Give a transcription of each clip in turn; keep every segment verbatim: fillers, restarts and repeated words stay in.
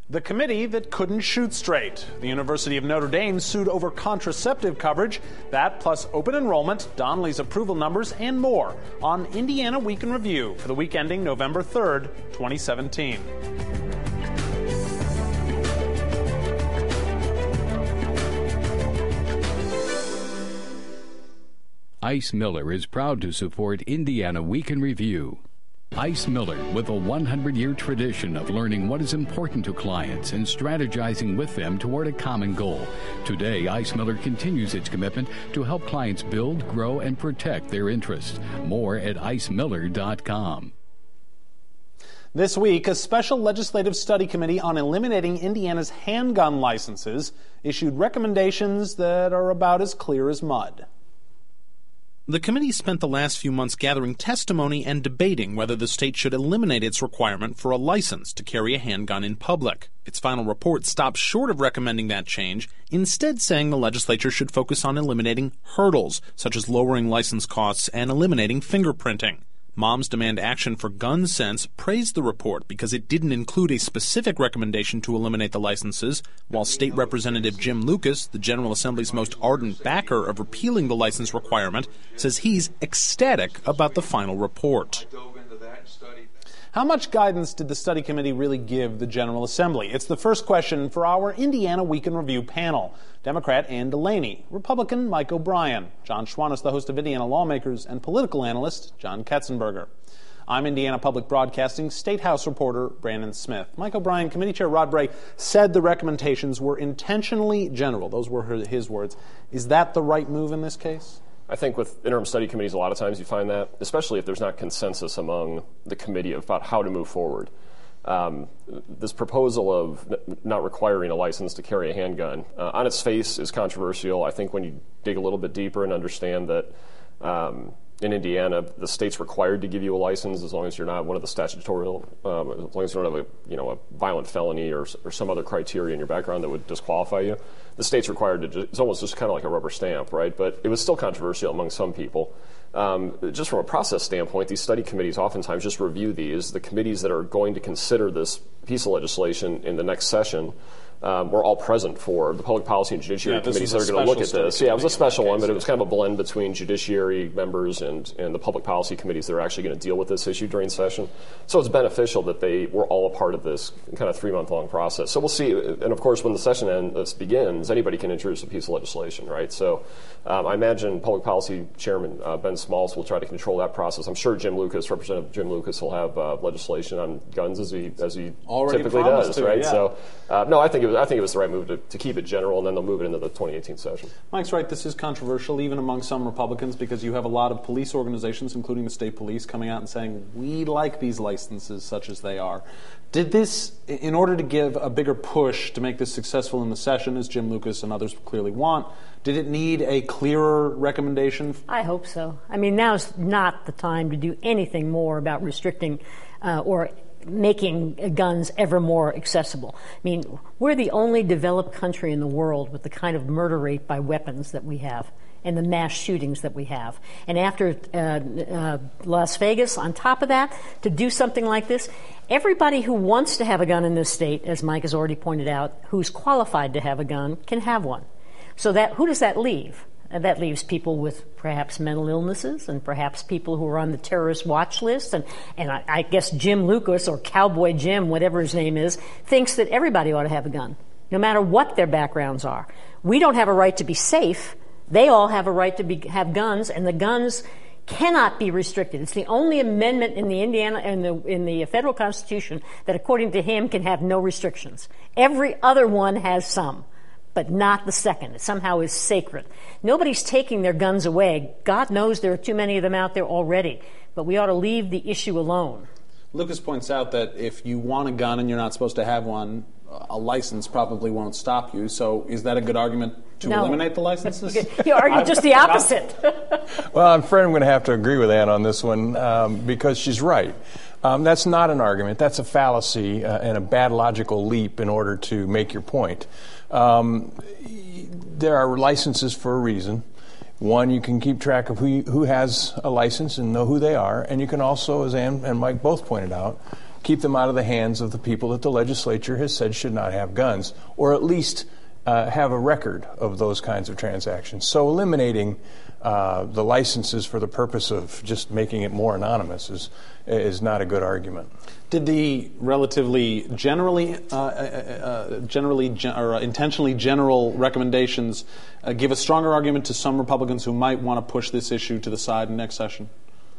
The committee that couldn't shoot straight. The University of Notre Dame sued over contraceptive coverage. That plus open enrollment, Donnelly's approval numbers, and more on Indiana Week in Review for the week ending November third, twenty seventeen. Ice Miller is proud to support Indiana Week in Review. Ice Miller, with a one hundred year tradition of learning what is important to clients and strategizing with them toward a common goal. Today, Ice Miller continues its commitment to help clients build, grow, and protect their interests. More at ice miller dot com. This week, a special legislative study committee on eliminating Indiana's handgun licenses issued recommendations that are about as clear as mud. The committee spent the last few months gathering testimony and debating whether the state should eliminate its requirement for a license to carry a handgun in public. Its final report stops short of recommending that change, instead saying the legislature should focus on eliminating hurdles, such as lowering license costs and eliminating fingerprinting. Moms Demand Action for Gun Sense praised the report because it didn't include a specific recommendation to eliminate the licenses, while State Representative Jim Lucas, the General Assembly's most ardent backer of repealing the license requirement, says he's ecstatic about the final report. How much guidance did the study committee really give the General Assembly? It's the first question for our Indiana Week in Review panel. Democrat Ann Delaney, Republican Mike O'Brien, John Schwannis, the host of Indiana Lawmakers, and political analyst John Ketzenberger. I'm Indiana Public Broadcasting State House reporter Brandon Smith. Mike O'Brien, Committee Chair Rod Bray said the recommendations were intentionally general. Those were his words. Is that the right move in this case? I think with interim study committees, a lot of times you find that, especially if there's not consensus among the committee about how to move forward. Um, this proposal of n- not requiring a license to carry a handgun, uh, on its face is controversial. I think when you dig a little bit deeper and understand that um, in Indiana, the state's required to give you a license as long as you're not one of the statutory, um, as long as you don't have a, you know, a violent felony or, or some other criteria in your background that would disqualify you. The state's required to, it's almost just kind of like a rubber stamp, right? But it was still controversial among some people. Um, just from a process standpoint, these study committees oftentimes just review these. The committees that are going to consider this piece of legislation in the next session Um, we're all present for the public policy and judiciary yeah, committees that are going to look at this. Yeah, it was a special one, but it was kind of a blend between judiciary members and, and the public policy committees that are actually going to deal with this issue during session. So it's beneficial that they were all a part of this kind of three-month-long process. So we'll see. And, of course, when the session ends, begins, anybody can introduce a piece of legislation, right? So um, I imagine Public Policy Chairman uh, Ben Smalls will try to control that process. I'm sure Jim Lucas, Representative Jim Lucas, will have uh, legislation on guns as he as he Already typically does, to, right? Yeah. So uh, no, I think it was I think it was the right move to, to keep it general, and then they'll move it into the twenty eighteen session. Mike's right. This is controversial, even among some Republicans, because you have a lot of police organizations, including the state police, coming out and saying, we like these licenses such as they are. Did this, in order to give a bigger push to make this successful in the session, as Jim Lucas and others clearly want, did it need a clearer recommendation? I hope so. I mean, now's not the time to do anything more about restricting uh, or making guns ever more accessible. I mean, we're the only developed country in the world with the kind of murder rate by weapons that we have and the mass shootings that we have. And after uh, uh, Las Vegas, on top of that, to do something like this, everybody who wants to have a gun in this state, as Mike has already pointed out, who's qualified to have a gun, can have one. So that who does that leave? Uh, that leaves people with perhaps mental illnesses and perhaps people who are on the terrorist watch list. And, and I, I guess Jim Lucas, or Cowboy Jim, whatever his name is, thinks that everybody ought to have a gun, no matter what their backgrounds are. We don't have a right to be safe. They all have a right to be, have guns, and the guns cannot be restricted. It's the only amendment in the Indiana in the in the federal Constitution that, according to him, can have no restrictions. Every other one has some, but not the second. It somehow is sacred. Nobody's taking their guns away. God knows there are too many of them out there already, but we ought to leave the issue alone. Lucas points out that if you want a gun and you're not supposed to have one, a license probably won't stop you. So is that a good argument to no. eliminate the licenses? You argue just the opposite. Well, I'm afraid I'm going to have to agree with Ann on this one um, because she's right. Um, that's not an argument. That's a fallacy uh, and a bad logical leap in order to make your point. Um, there are licenses for a reason. One, you can keep track of who who has a license and know who they are, and you can also, as Ann and Mike both pointed out, keep them out of the hands of the people that the legislature has said should not have guns, or at least uh, have a record of those kinds of transactions. So eliminating uh, the licenses for the purpose of just making it more anonymous is is not a good argument. Did the relatively generally, uh, uh, generally gen- or intentionally general recommendations uh, give a stronger argument to some Republicans who might want to push this issue to the side in next session?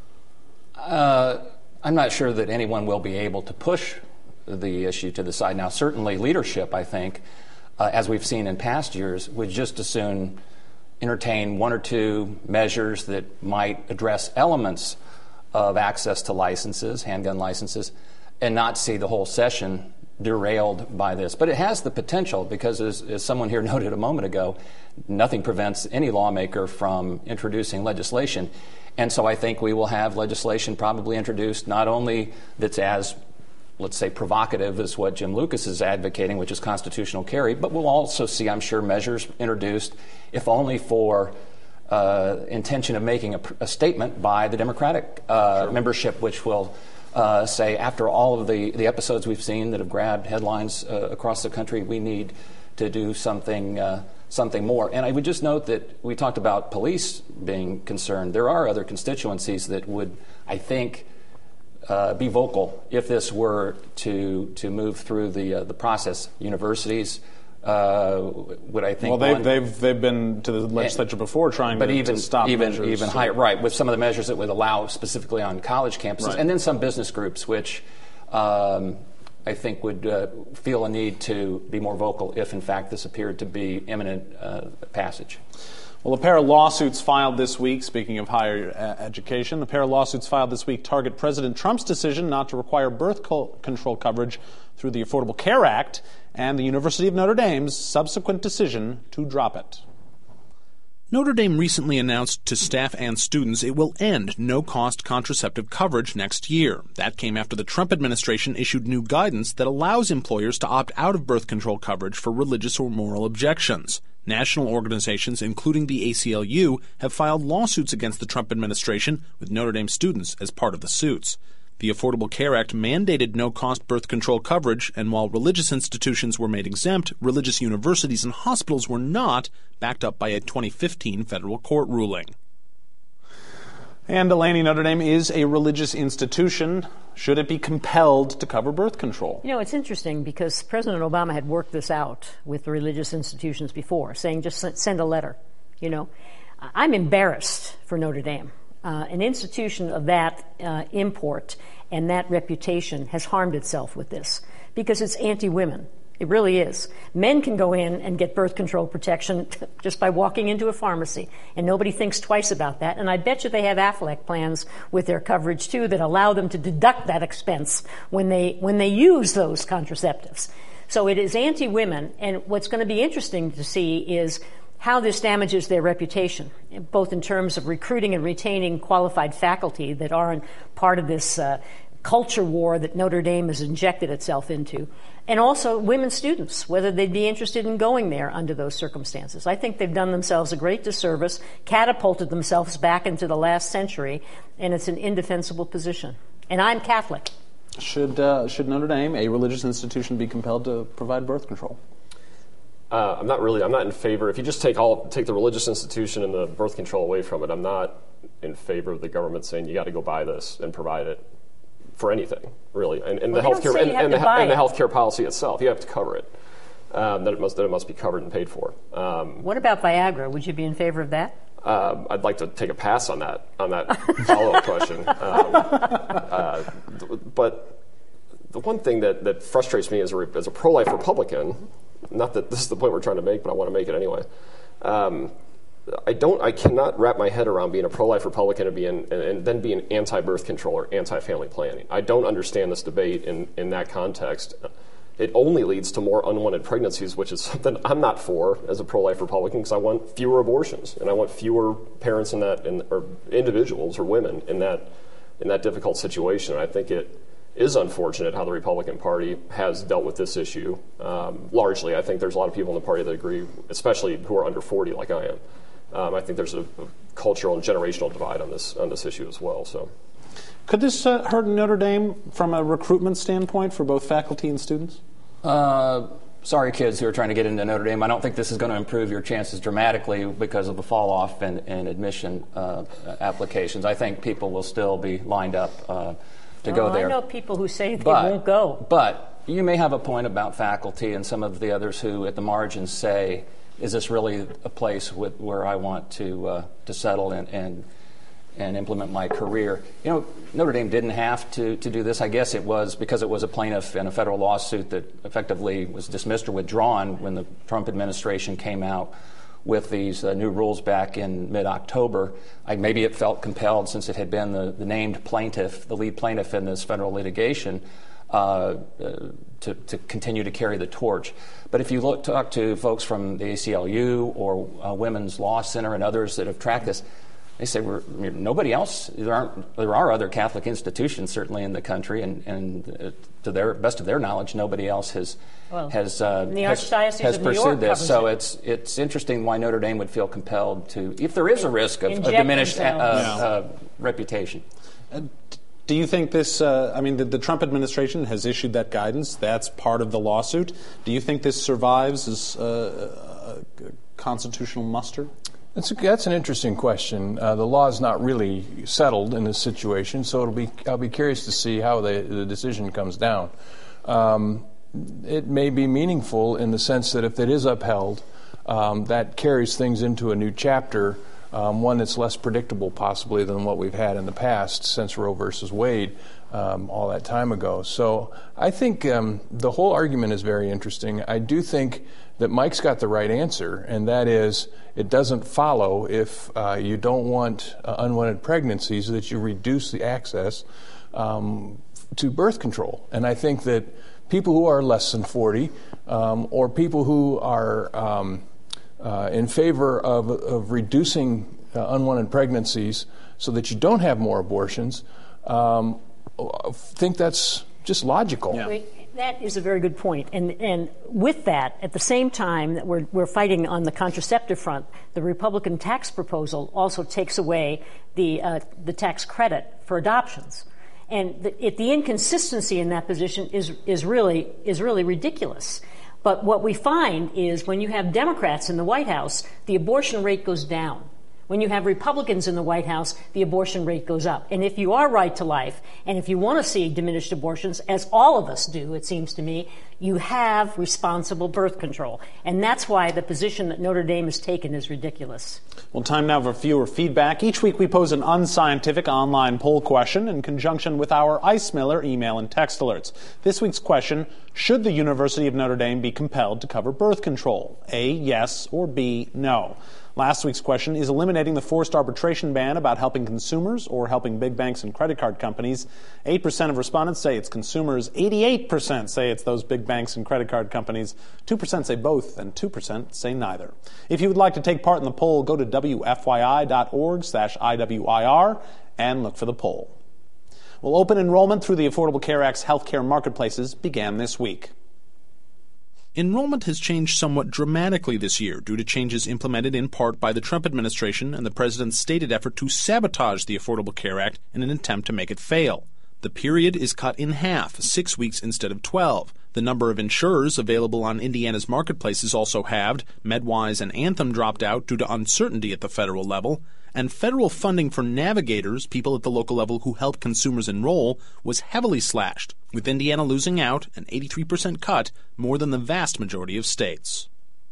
Uh, I'm not sure that anyone will be able to push the issue to the side. Now, certainly leadership, I think, uh, as we've seen in past years, would just as soon entertain one or two measures that might address elements of access to licenses, handgun licenses, and not see the whole session derailed by this. But it has the potential because, as, as someone here noted a moment ago, nothing prevents any lawmaker from introducing legislation. And so I think we will have legislation probably introduced not only that's as, let's say, provocative as what Jim Lucas is advocating, which is constitutional carry, but we'll also see, I'm sure, measures introduced, if only for uh, intention of making a, a statement by the Democratic uh, sure. membership, which will uh, say, after all of the, the episodes we've seen that have grabbed headlines uh, across the country, we need to do something uh, something more. And I would just note that we talked about police being concerned. There are other constituencies that would, I think, uh, be vocal if this were to to move through the uh, the process. Universities uh, would, I think, well, they've one, they've they've been to the legislature and, before trying but to, even, to stop even measures, even so. higher, right, with some of the measures that would allow specifically on college campuses, right. and then some business groups which. Um, I think would uh, feel a need to be more vocal if, in fact, this appeared to be imminent uh, passage. Well, a pair of lawsuits filed this week, speaking of higher uh, education, a pair of lawsuits filed this week target President Trump's decision not to require birth co- control coverage through the Affordable Care Act and the University of Notre Dame's subsequent decision to drop it. Notre Dame recently announced to staff and students it will end no-cost contraceptive coverage next year. That came after the Trump administration issued new guidance that allows employers to opt out of birth control coverage for religious or moral objections. National organizations, including the A C L U, have filed lawsuits against the Trump administration, with Notre Dame students as part of the suits. The Affordable Care Act mandated no-cost birth control coverage, and while religious institutions were made exempt, religious universities and hospitals were not, backed up by a twenty fifteen federal court ruling. And Delaney, Notre Dame is a religious institution. Should it be compelled to cover birth control? You know, it's interesting because President Obama had worked this out with religious institutions before, saying just send a letter, you know. I'm embarrassed for Notre Dame. Uh, an institution of that uh, import and that reputation has harmed itself with this because it's anti-women. It really is. Men can go in and get birth control protection just by walking into a pharmacy, and nobody thinks twice about that. And I bet you they have Aflac plans with their coverage, too, that allow them to deduct that expense when they when they use those contraceptives. So it is anti-women, and what's going to be interesting to see is how this damages their reputation, both in terms of recruiting and retaining qualified faculty that aren't part of this uh, culture war that Notre Dame has injected itself into, and also women students, whether they'd be interested in going there under those circumstances. I think they've done themselves a great disservice, catapulted themselves back into the last century, and it's an indefensible position. And I'm Catholic. Should, uh, should Notre Dame, a religious institution, be compelled to provide birth control? Uh, I'm not really. I'm not in favor. If you just take all take the religious institution and the birth control away from it, I'm not in favor of the government saying you got to go buy this and provide it for anything, really. And, and well, the healthcare and, and, the, and the healthcare policy itself, you have to cover it. Um, that it must that it must be covered and paid for. Um, what about Viagra? Would you be in favor of that? Uh, I'd like to take a pass on that on that follow-up question. Um, uh, but the one thing that, that frustrates me as a as a pro-life Republican. Not that this is the point we're trying to make, but I want to make it anyway. Um, I don't. I cannot wrap my head around being a pro-life Republican and being and, and then being anti-birth control or anti-family planning. I don't understand this debate in, in that context. It only leads to more unwanted pregnancies, which is something I'm not for as a pro-life Republican because I want fewer abortions and I want fewer parents in that, in, or individuals or women in that in that difficult situation. And I think it is unfortunate how the Republican Party has dealt with this issue. Um, largely, I think there's a lot of people in the party that agree, especially who are under forty, like I am. Um, I think there's a, a cultural and generational divide on this on this issue as well. So, Could this uh, hurt Notre Dame from a recruitment standpoint for both faculty and students? Uh, sorry, kids who are trying to get into Notre Dame. I don't think this is going to improve your chances dramatically because of the fall off in, in admission uh, applications. I think people will still be lined up uh, to oh, go there. I know people who say they but, won't go. But you may have a point about faculty and some of the others who at the margins say, is this really a place with, where I want to uh, to settle and, and and implement my career? You know, Notre Dame didn't have to, to do this. I guess it was because it was a plaintiff in a federal lawsuit that effectively was dismissed or withdrawn when the Trump administration came out with these uh, new rules back in mid-October. I, maybe it felt compelled, since it had been the, the named plaintiff, the lead plaintiff in this federal litigation, uh, uh, to, to continue to carry the torch. But if you look, talk to folks from the A C L U or uh, Women's Law Center and others that have tracked this, they say we're, I mean, nobody else. There aren't. There are other Catholic institutions certainly in the country, and, and uh, to their best of their knowledge, nobody else has well, has uh, the has, Archdiocese has of New pursued York this. So it. it's it's interesting why Notre Dame would feel compelled to, if there is a risk of, of Inject diminished uh, themselves. uh, reputation. Uh, do you think this? Uh, I mean, the, the Trump administration has issued that guidance. That's part of the lawsuit. Do you think this survives as uh, a constitutional muster? That's, a, that's an interesting question. Uh, the law is not really settled in this situation, so it'll be. I'll be curious to see how the, the decision comes down. Um, it may be meaningful in the sense that if it is upheld, um, that carries things into a new chapter, um, one that's less predictable possibly than what we've had in the past since Roe versus Wade um, all that time ago. So I think um, the whole argument is very interesting. I do think that Mike's got the right answer, and that is it doesn't follow if uh, you don't want uh, unwanted pregnancies that you reduce the access um, to birth control. And I think that people who are less than forty um, or people who are um, uh, in favor of, of reducing uh, unwanted pregnancies so that you don't have more abortions um, think that's just logical. Yeah. That is a very good point. And and with that, at the same time that we're we're fighting on the contraceptive front, the Republican tax proposal also takes away the uh, the tax credit for adoptions. And the, it, the inconsistency in that position is is really is really ridiculous. But what we find is when you have Democrats in the White House, the abortion rate goes down. When you have Republicans in the White House, the abortion rate goes up. And if you are right to life, and if you want to see diminished abortions, as all of us do, it seems to me, you have responsible birth control. And that's why the position that Notre Dame has taken is ridiculous. Well, time now for viewer feedback. Each week we pose an unscientific online poll question in conjunction with our Ice Miller email and text alerts. This week's question, should the University of Notre Dame be compelled to cover birth control? A, yes, or B, no. Last week's question, is eliminating the forced arbitration ban about helping consumers or helping big banks and credit card companies? eight percent of respondents say it's consumers, eighty-eight percent say it's those big banks and credit card companies, two percent say both, and two percent say neither. If you would like to take part in the poll, go to W F Y I dot org slash I W I R and look for the poll. Well, open enrollment through the Affordable Care Act's healthcare marketplaces began this week. Enrollment has changed somewhat dramatically this year due to changes implemented in part by the Trump administration and the president's stated effort to sabotage the Affordable Care Act in an attempt to make it fail. The period is cut in half, six weeks instead of twelve. The number of insurers available on Indiana's marketplace is also halved. MedWise and Anthem dropped out due to uncertainty at the federal level. And federal funding for navigators, people at the local level who help consumers enroll, was heavily slashed, with Indiana losing out, an eighty-three percent cut, more than the vast majority of states.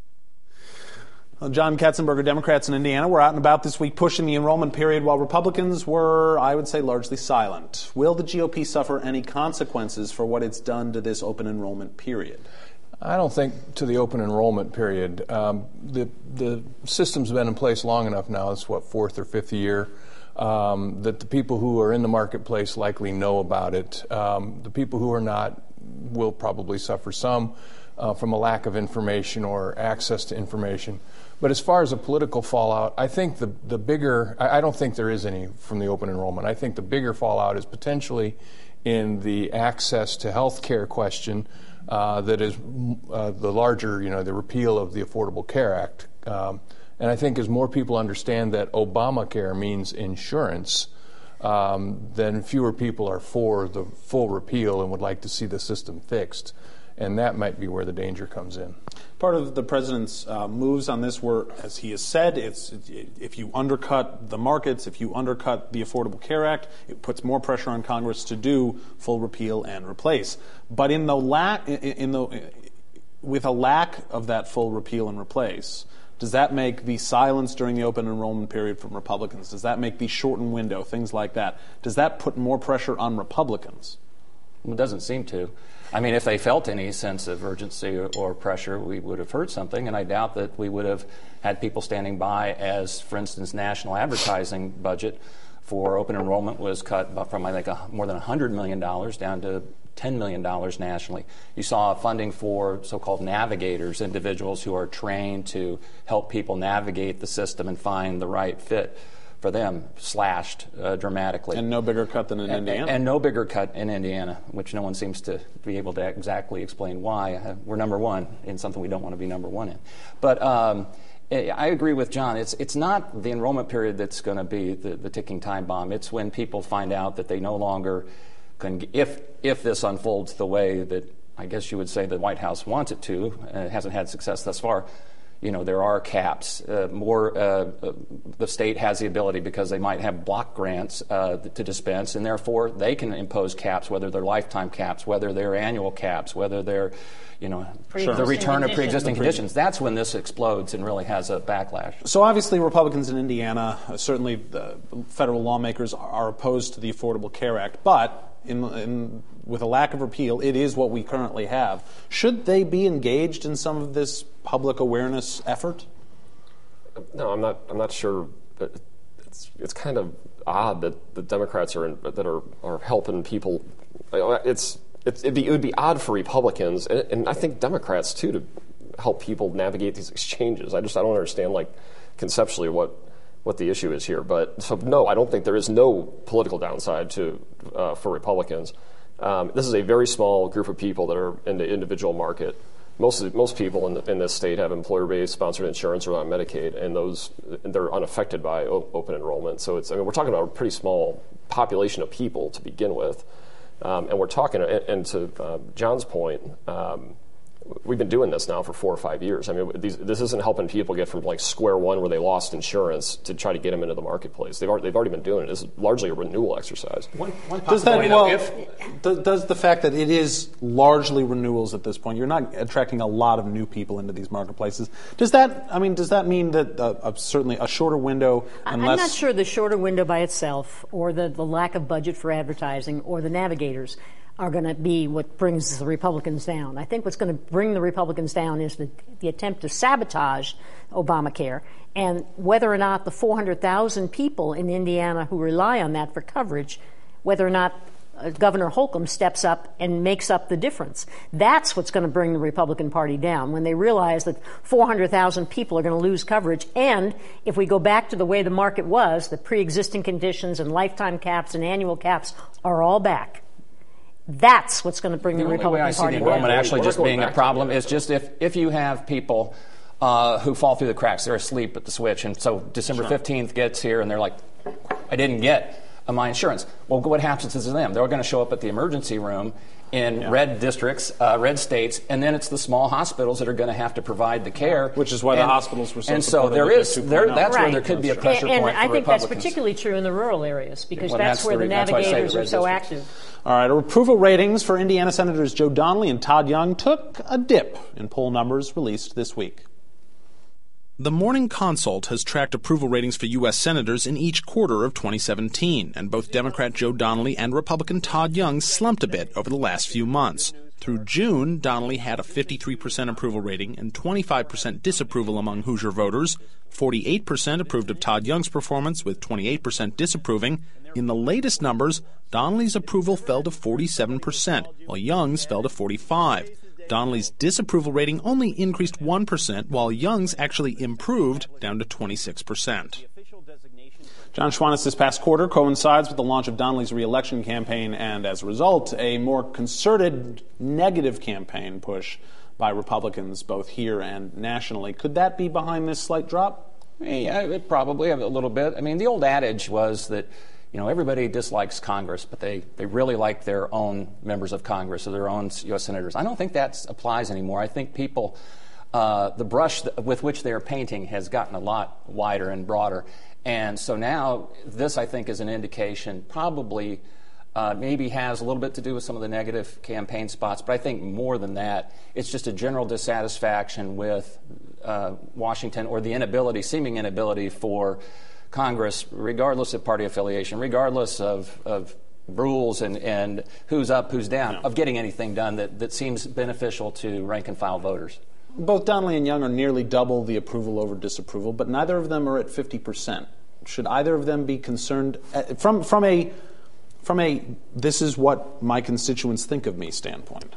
Well, John Katzenberger, Democrats in Indiana, were out and about this week pushing the enrollment period while Republicans were, I would say, largely silent. Will the G O P suffer any consequences for what it's done to this open enrollment period? I don't think to the open enrollment period. Um, the the system's been in place long enough now, it's what, fourth or fifth year, um, that the people who are in the marketplace likely know about it. Um, the people who are not will probably suffer some uh, from a lack of information or access to information. But as far as a political fallout, I think the, the bigger, I, I don't think there is any from the open enrollment. I think the bigger fallout is potentially in the access to health care question. Uh, that is uh, the larger, you know, the repeal of the Affordable Care Act. Um, and I think as more people understand that Obamacare means insurance, um, then fewer people are for the full repeal and would like to see the system fixed. And that might be where the danger comes in. Part of the president's uh, moves on this were, as he has said, it's if you undercut the markets, if you undercut the Affordable Care Act, it puts more pressure on Congress to do full repeal and replace. But in the lack, in the with a lack of that full repeal and replace, does that make the silence during the open enrollment period from Republicans? Does that make the shortened window, things like that? Does that put more pressure on Republicans? It doesn't seem to. I mean, if they felt any sense of urgency or pressure, we would have heard something, and I doubt that we would have had people standing by as, for instance, national advertising budget for open enrollment was cut from, I think, a, more than one hundred million dollars down to ten million dollars nationally. You saw funding for so-called navigators, individuals who are trained to help people navigate the system and find the right fit for them, slashed uh, dramatically. And no bigger cut than in and, Indiana. And no bigger cut in Indiana, which no one seems to be able to exactly explain why. Uh, we're number one in something we don't want to be number one in. But um, I agree with John. It's it's not the enrollment period that's going to be the, the ticking time bomb. It's when people find out that they no longer can, if if this unfolds the way that I guess you would say the White House wants it to, uh, it hasn't had success thus far. You know, there are caps. Uh, more, uh, uh, the state has the ability because they might have block grants uh, to dispense, and therefore they can impose caps, whether they're lifetime caps, whether they're annual caps, whether they're, you know, the return of pre-existing conditions. That's when this explodes and really has a backlash. So obviously Republicans in Indiana, uh, certainly the federal lawmakers are opposed to the Affordable Care Act, but in, in, with a lack of repeal, it is what we currently have. Should they be engaged in some of this public awareness effort? No, I'm not. I'm not sure. But it's it's kind of odd that the Democrats are in, that are are helping people. It's, it's it'd be, it would be odd for Republicans and, and I think Democrats too to help people navigate these exchanges. I just I don't understand like conceptually what what the issue is here. But so no, I don't think there is no political downside to uh, for Republicans. Um, this is a very small group of people that are in the individual market. Most of the, most people in, the, in this state have employer-based sponsored insurance or on Medicaid, and those they're unaffected by o- open enrollment. So it's I mean we're talking about a pretty small population of people to begin with, um, and we're talking. And, and to uh, John's point, um, we've been doing this now for four or five years. I mean, these, this isn't helping people get from like square one where they lost insurance to try to get them into the marketplace. They've already, they've already been doing it. It's largely a renewal exercise. One, one does that, well, if, does, does the fact that it is largely renewals at this point, you're not attracting a lot of new people into these marketplaces. Does that, I mean, does that mean that uh, uh, certainly a shorter window and I'm less... not sure the shorter window by itself or the, the lack of budget for advertising or the navigators are going to be what brings the Republicans down. I think what's going to bring the Republicans down is the, the attempt to sabotage Obamacare, and whether or not the four hundred thousand people in Indiana who rely on that for coverage, whether or not uh, Governor Holcomb steps up and makes up the difference. That's what's going to bring the Republican Party down, when they realize that four hundred thousand people are going to lose coverage. And if we go back to the way the market was, the pre-existing conditions and lifetime caps and annual caps are all back. That's what's going to bring the, the Republican Party down. The only way I see the enrollment actually just being a problem is just if, if you have people uh, who fall through the cracks, they're asleep at the switch, and so December fifteenth gets here and they're like, I didn't get my insurance. Well, what happens to them? They're going to show up at the emergency room in yeah. red districts, uh, red states, and then it's the small hospitals that are going to have to provide the care. Which is why and, the hospitals were so And so there is, there, that's right. where there could be a pressure and, point and for I think Republicans. that's particularly true in the rural areas, because well, that's, that's where the, the navigators the are so districts. active. All right, approval ratings for Indiana Senators Joe Donnelly and Todd Young took a dip in poll numbers released this week. The Morning Consult has tracked approval ratings for U S senators in each quarter of twenty seventeen, and both Democrat Joe Donnelly and Republican Todd Young slumped a bit over the last few months. Through June, Donnelly had a fifty-three percent approval rating and twenty-five percent disapproval among Hoosier voters. forty-eight percent approved of Todd Young's performance, with twenty-eight percent disapproving. In the latest numbers, Donnelly's approval fell to forty-seven percent, while Young's fell to forty-five percent. Donnelly's disapproval rating only increased one percent, while Young's actually improved down to twenty-six percent. John Schwanitz, this past quarter coincides with the launch of Donnelly's re-election campaign, and as a result, a more concerted negative campaign push by Republicans both here and nationally. Could that be behind this slight drop? Yeah, probably a little bit. I mean, the old adage was that, you know, everybody dislikes Congress, but they, they really like their own members of Congress or their own U S senators. I don't think that applies anymore. I think people, uh, the brush th- with which they are painting has gotten a lot wider and broader. And so now this, I think, is an indication, probably uh, maybe has a little bit to do with some of the negative campaign spots, but I think more than that, it's just a general dissatisfaction with uh, Washington, or the inability, seeming inability for Congress, regardless of party affiliation, regardless of, of rules and, and who's up, who's down, yeah. of getting anything done that, that seems beneficial to rank-and-file voters. Both Donnelly and Young are nearly double the approval over disapproval, but neither of them are at fifty percent. Should either of them be concerned uh, from from a from a this is what my constituents think of me standpoint?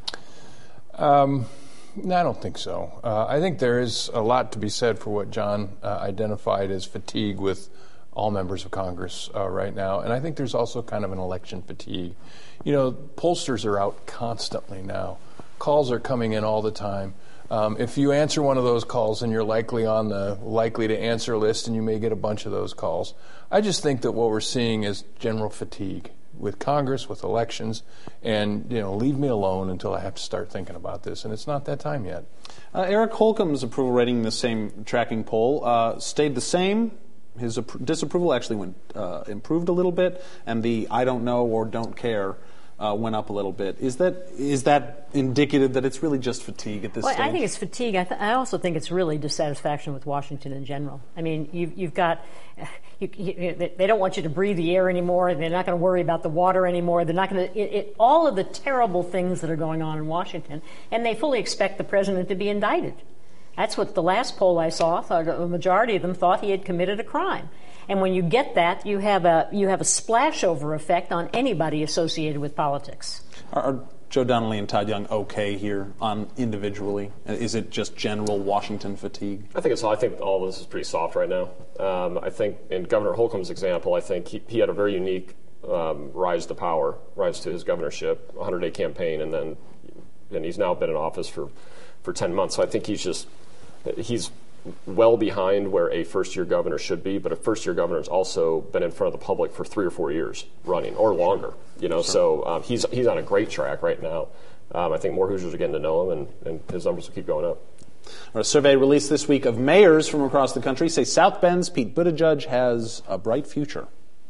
Um, no, I don't think so. Uh, I think there is a lot to be said for what John uh, identified as fatigue with all members of Congress uh, right now, and I think there's also kind of an election fatigue. You know, pollsters are out constantly now. Calls are coming in all the time. Um, if you answer one of those calls, then you're likely on the likely to answer list, and you may get a bunch of those calls. I just think that what we're seeing is general fatigue with Congress, with elections, and, you know, leave me alone until I have to start thinking about this, and it's not that time yet. Uh, Eric Holcomb's approval rating in the same tracking poll uh, stayed the same. His ap- disapproval actually went uh, improved a little bit, and the I don't know or don't care Uh, went up a little bit. Is that is that indicative that it's really just fatigue at this well, stage? I think it's fatigue. I, th- I also think it's really dissatisfaction with Washington in general. I mean, you've, you've got, you, you, they don't want you to breathe the air anymore. They're not going to worry about the water anymore. They're not going to, all of the terrible things that are going on in Washington, and they fully expect the president to be indicted. That's what the last poll I saw thought. A majority of them thought he had committed a crime. And when you get that, you have a you have a splashover effect on anybody associated with politics. Are, are Joe Donnelly and Todd Young okay here on individually? Is it just general Washington fatigue? I think it's. I think all of this is pretty soft right now. Um, I think in Governor Holcomb's example, I think he, he had a very unique um, rise to power, rise to his governorship, a hundred-day campaign, and then and he's now been in office for, for ten months. So I think he's just he's. well behind where a first-year governor should be, but a first-year governor has also been in front of the public for three or four years running, or longer. You know, sure. so um, he's he's on a great track right now. Um, I think more Hoosiers are getting to know him, and, and his numbers will keep going up. A survey released this week of mayors from across the country say South Bend's Pete Buttigieg has a bright future.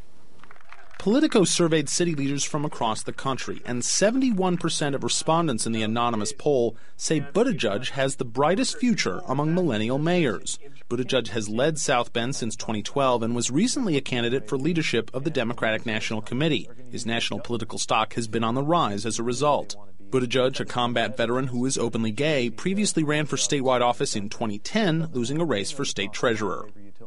Politico surveyed city leaders from across the country, and seventy-one percent of respondents in the anonymous poll say Buttigieg has the brightest future among millennial mayors. Buttigieg has led South Bend since twenty twelve and was recently a candidate for leadership of the Democratic National Committee. His national political stock has been on the rise as a result. Buttigieg, a combat veteran who is openly gay, previously ran for statewide office in twenty ten, losing a race for state treasurer.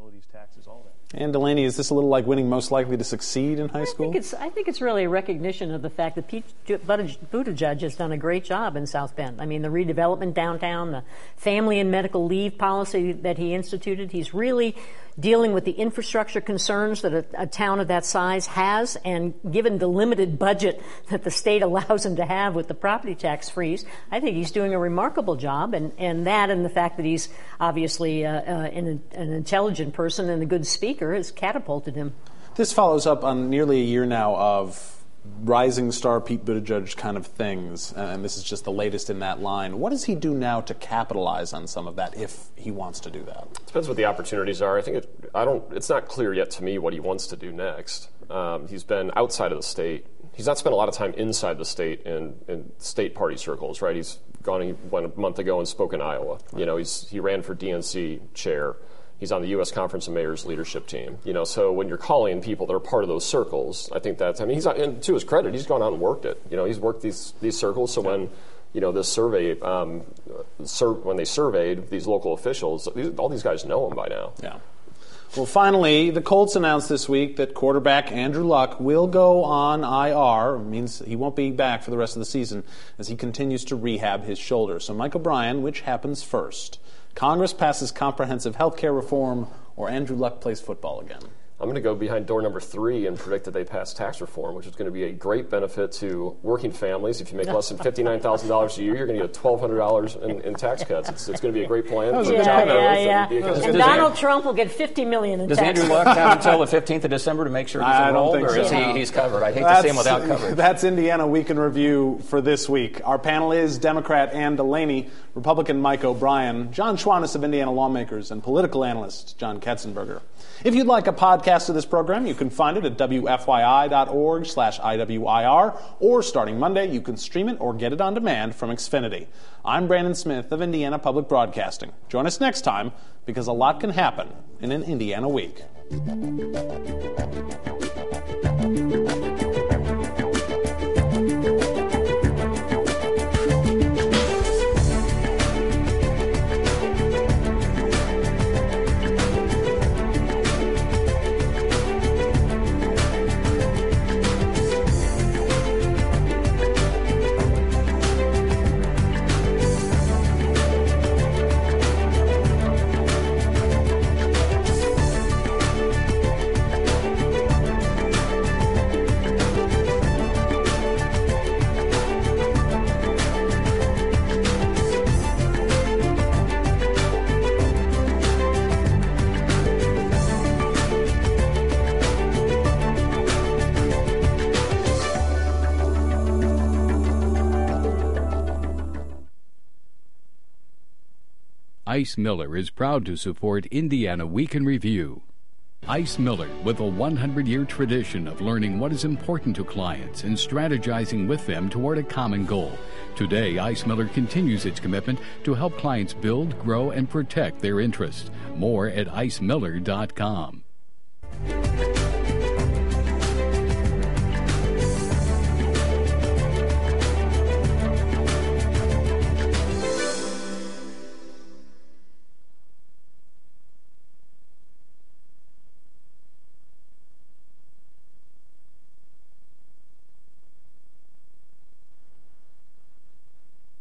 And Delaney, is this a little like winning most likely to succeed in high school? I think it's, I think it's really a recognition of the fact that Pete Buttigieg has done a great job in South Bend. I mean, the redevelopment downtown, the family and medical leave policy that he instituted, he's really dealing with the infrastructure concerns that a, a town of that size has, and given the limited budget that the state allows him to have with the property tax freeze, I think he's doing a remarkable job, and, and that and the fact that he's obviously uh, uh, an, an intelligent person and a good speaker has catapulted him. This follows up on nearly a year now of rising star Pete Buttigieg kind of things, and this is just the latest in that line. What does he do now to capitalize on some of that, if he wants to do that? It depends what the opportunities are. I think it, I don't. It's not clear yet to me what he wants to do next. Um, he's been outside of the state. He's not spent a lot of time inside the state in, in state party circles, right? He's gone. He went a month ago and spoke in Iowa. Right. You know, he's he ran for D N C chair. He's on the U S Conference of Mayors leadership team. You know, so when you're calling people that are part of those circles, I think that's, I mean, he's, and to his credit, he's gone out and worked it. You know, he's worked these these circles. So when, you know, this survey, um, sur- when they surveyed these local officials, these, all these guys know him by now. Yeah. Well, finally, the Colts announced this week that quarterback Andrew Luck will go on I R. It means he won't be back for the rest of the season as he continues to rehab his shoulder. So, Mike O'Brien, which happens first? Congress passes comprehensive health care reform, or Andrew Luck plays football again? I'm going to go behind door number three and predict that they pass tax reform, which is going to be a great benefit to working families. If you make less than fifty-nine thousand dollars a year, you're going to get twelve hundred dollars in, in tax cuts. It's, it's going to be a great plan. Yeah, yeah, yeah. And Donald Trump will get fifty million dollars in Does tax Andrew Luck have until the fifteenth of December to make sure he's I enrolled, don't think or is so. he, he's covered? I hate That's, to see him without coverage. That's Indiana Week in Review for this week. Our panel is Democrat Ann Delaney, Republican Mike O'Brien, John Schwantes of Indiana Lawmakers, and political analyst John Ketzenberger. If you'd like a podcast of this program, you can find it at W F Y I dot org slash I W I R, or starting Monday, you can stream it or get it on demand from Xfinity. I'm Brandon Smith of Indiana Public Broadcasting. Join us next time, because a lot can happen in an Indiana week. Ice Miller is proud to support Indiana Week in Review. Ice Miller, with a one hundred year tradition of learning what is important to clients and strategizing with them toward a common goal. Today, Ice Miller continues its commitment to help clients build, grow, and protect their interests. More at ice miller dot com.